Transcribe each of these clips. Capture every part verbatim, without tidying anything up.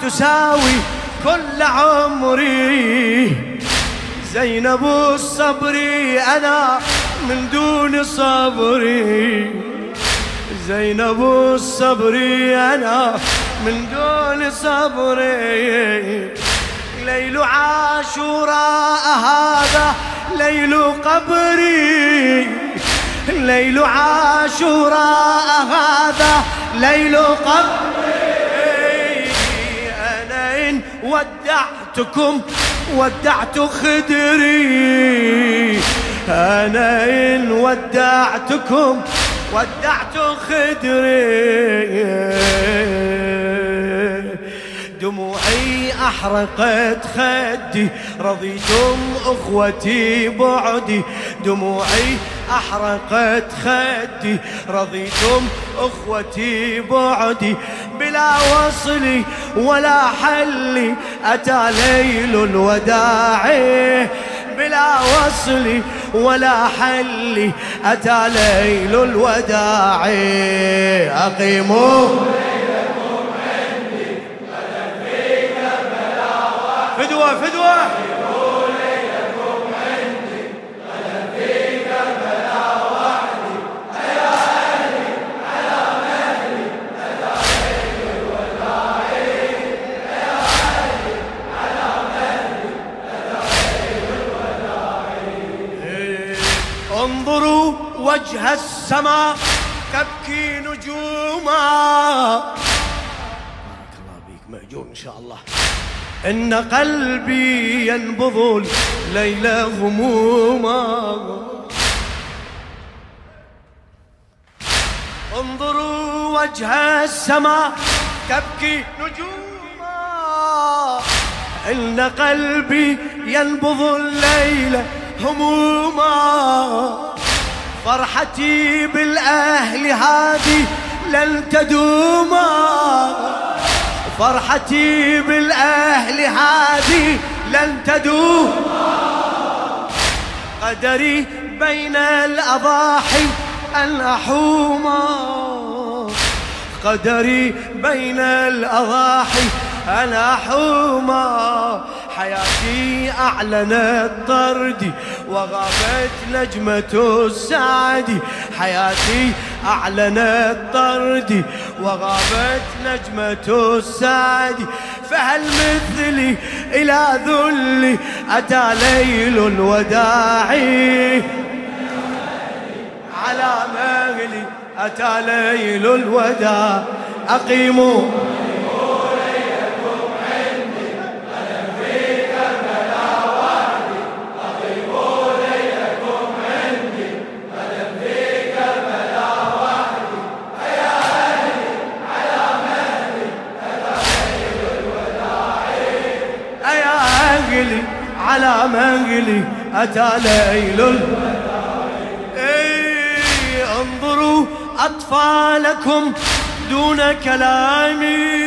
تساوي كل عمري. زينب الصبري أنا من دون صبري، زينب الصبري أنا من دون صبري. ليل عاشوراء هذا ليل قبري، ليل عاشوراء هذا ليل قبري. أنا إن ودعتكم ودعت خدري، أنا إن ودعتكم ودعت خدري. دموعي أحرقت خدي رضيتم أخوتي بعدي، دموعي أحرقت خدي رضيتم أخوتي بعدي. بلا وصلي ولا حلي أتى ليل الوداع، بلا وصلي ولا حلي أتى ليل الوداع. أقيموا فدوة فدوة انظروا وجه السماء تبكي نجوما. بارك الله بيك مأجور إن شاء الله. إن قلبي ينبض الليل غموما. انظروا وجه السماء تبكي نجوما. إن قلبي ينبض الليل هموما. فرحتي بالأهل هذه لن تدوما، فرحتي بالأهل هذه لن تدوم. قدري بين الأضاحي أن أحوما، قدري بين الأضاحي أن أحوما. حياتي أعلنت طردي وغابت نجمة السعد، حياتي أعلنت طردي وغابت نجمة السعد. فهل مثلي إلى ذلي أتى ليل الوداع، على مهلي أتى ليل الوداع. أقيموا على مهلي أتى ليل الوداع. إيه انظروا أطفالكم دون كلامي،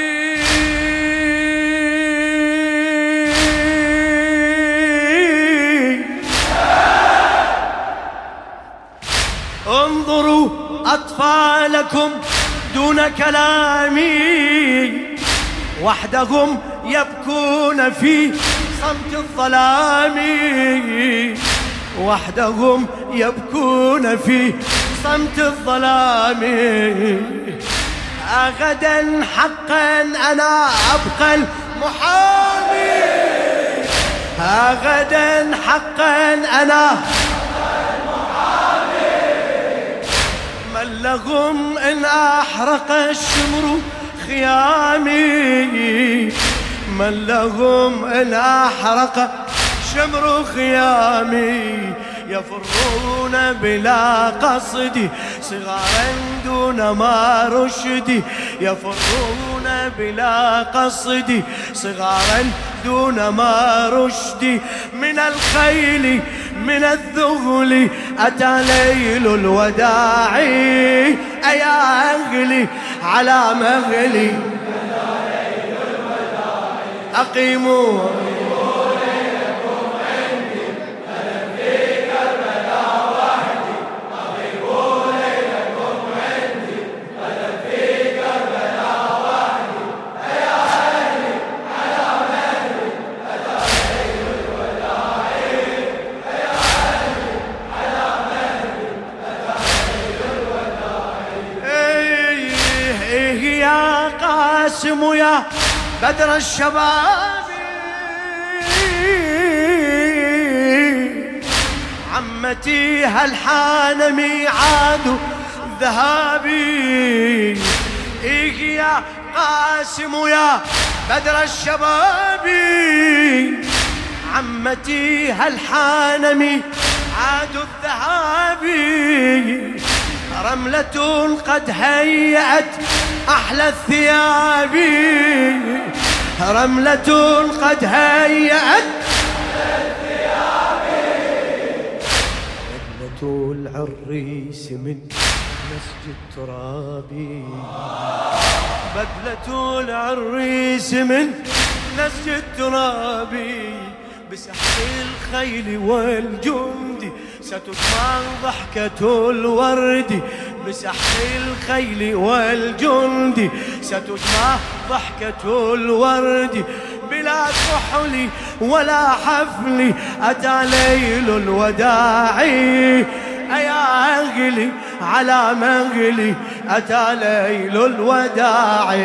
انظروا أطفالكم دون كلامي. وحدهم يبكون في صمت الظلام، وحدهم يبكون في صمت الظلام. أغدا حقا أنا أبقى المحامي، أغدا حقا أنا أبقى المحامي. من لهم إن أحرق الشمر خيامي، من لهم إن أحرق شمر خيامي. يفرون بلا قصد صغارا دون ما رشد، يفرون بلا قصد صغارا دون ما رشد. من الخيل من الذغل أتى ليل الوداع. أيا أهلي على مهلي أقيموا ليلكم عندي، أنا في كربلاء وحدي. أقيموا ليلكم عندي، أنا في كربلاء وحدي. يا أهلي قاسم يا بدر الشباب عمتي هل حان ميعاد ذهابي إيه يا قاسم يا بدر الشباب عمتي هل حان ميعاد الذهاب رملة قد هيأت أحلى الثياب رملة قد هيأت أحلى الثياب بدلة العريس من نسج التراب بدلة العريس من نسج التراب بسحر الخيل والجند ستسمع ضحكة الورد بسحر الخيل والجند ستسمع ضحكة الورد بلا كحل ولا حفل أتى ليل الوداع أيا أغلي على مغلي أتى ليل الوداع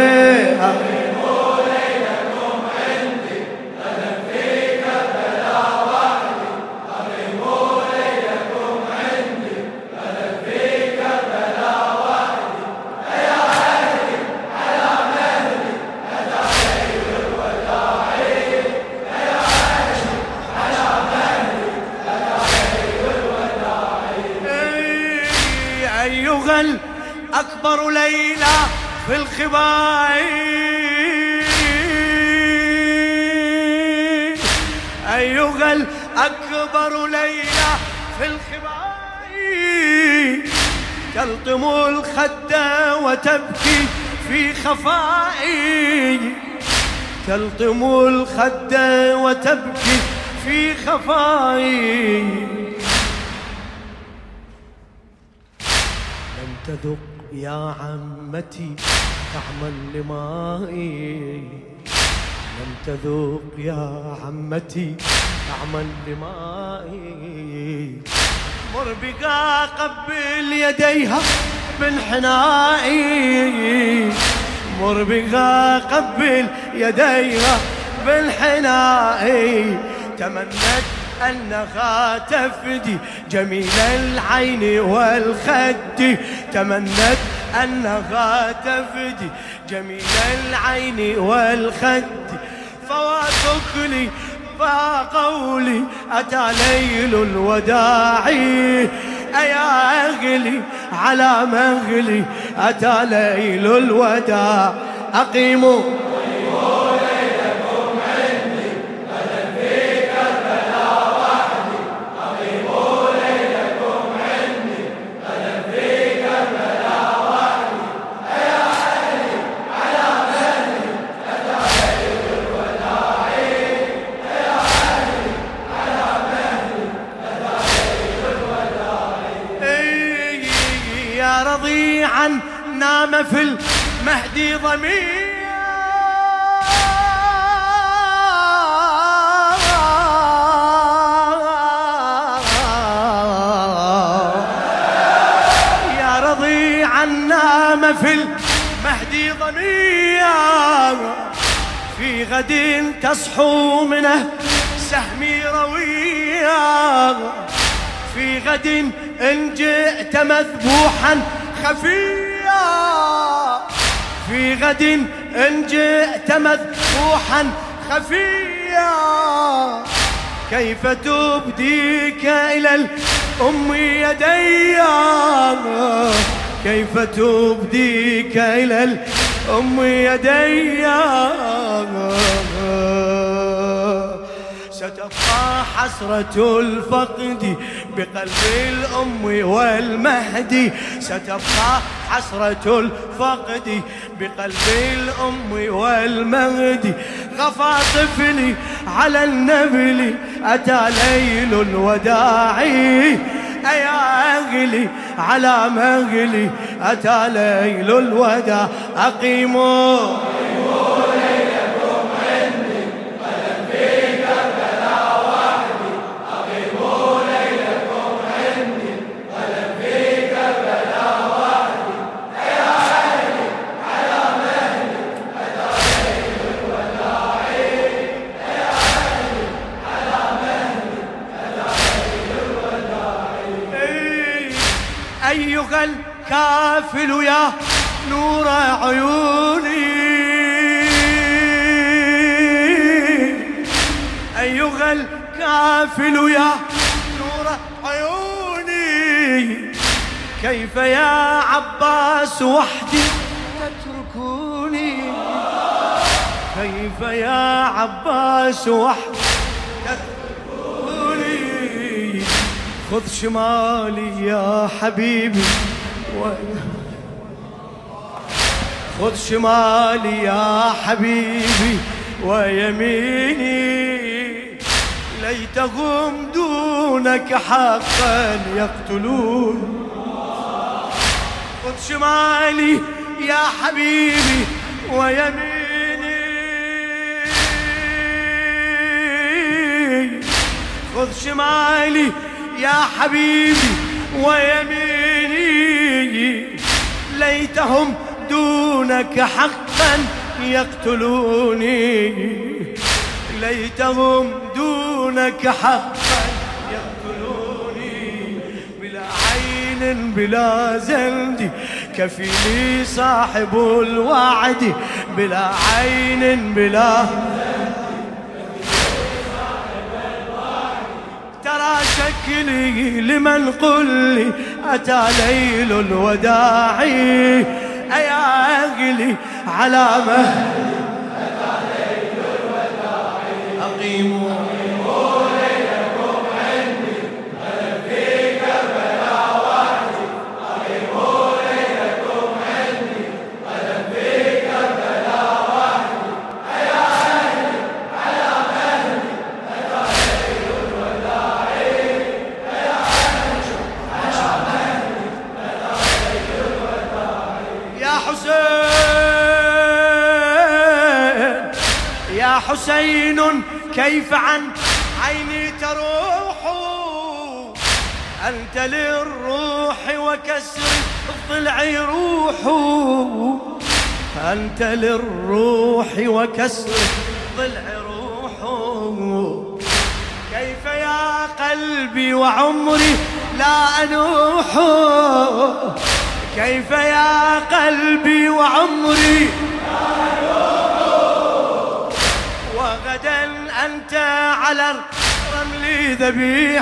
أكبر ليلى في الخباء أيها الأكبر ليلى في الخباء تلطم الخد وتبكي في خفاء تلطم الخد وتبكي في خفاء لم تذق يا عمتي طعم اللماء لم تذوق يا عمتي طعم اللماء مر بقى قبل يديها بانحناء مر بقى قبل يديها بانحناء تمنت أنها تفدي جميل العين والخد تمنت أنها تفدي جميل العين والخد فواتك لي فقولي أتى ليل الوداع أيا أغلي على مغلي أتى ليل الوداع أقيموا رضيعا نام في المهدي ضمير يا رضيعا نام في المهدي ضمير في غد تصحو منه سهمي رويا في غد إن جئت مذبوحا خفيا في غد إن جئت مذبوحا خفيا كيف تبديك إلى الأم يديا كيف تبديك إلى الأم يديا ستبقى حسرة الفقد بقلب الأم والمهدي ستبقى حسرة الفقد بقلب الأم والمهدي غفى طفلي على النبل أتى ليل الوداع أيا أغلي على مغلي أتى ليل الوداع أقيموا أيها الكافل يا نور عيوني، أيها الكافل يا نور عيوني، كيف يا عباس وحدي تتركوني، كيف يا عباس وحدي تتركوني، خذ شمالي يا حبيبي و... خذ شمالي يا حبيبي ويميني، ليتهم دونك حقا يقتلون. خذ شمالي يا حبيبي ويميني، خذ شمالي يا حبيبي ويميني، ليتهم دونك حقا يقتلوني، ليتهم دونك حقا يقتلوني، بلا عين بلا زند كفيلي صاحب الوعد، بلا عين بلا ترى شكلي لمن قل لي أتى ليل الوداع، أيا أغلي على مهل أتى ليل الوداع، أقيموا ليلكم عندي أنا في كربلاء وحدي، أقيموا ليلكم عندي أنا في كربلاء وحدي، أيا أهلي على مهلي أتى ليل الوداع، أيا أهلي على مهلي أتى ليل الوداع. يا حسين يا حسين كيف عن عيني تروح، أنت للروح وكسر الضلع روح، أنت للروح وكسر الضلع روح، كيف يا قلبي وعمري لا أنوح، كيف يا قلبي وعمري لا أنوح، وغدا أنت على الرمل ذبيح،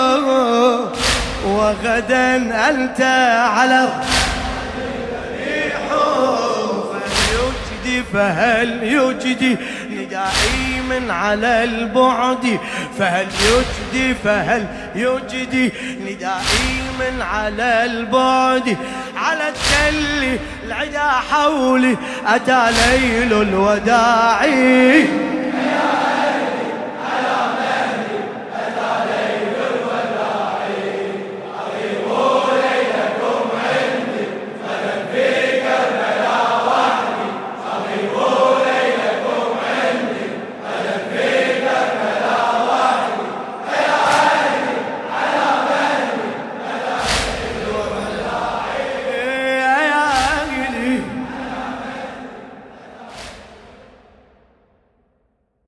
وغدا أنت على الرمل ذبيح، فهل يجدي فهل يجدي ندائي من على البعد، فهل يجدي فهل يجدي ندائي من على البعد، على التل العدا حولي أتى ليل الوداع.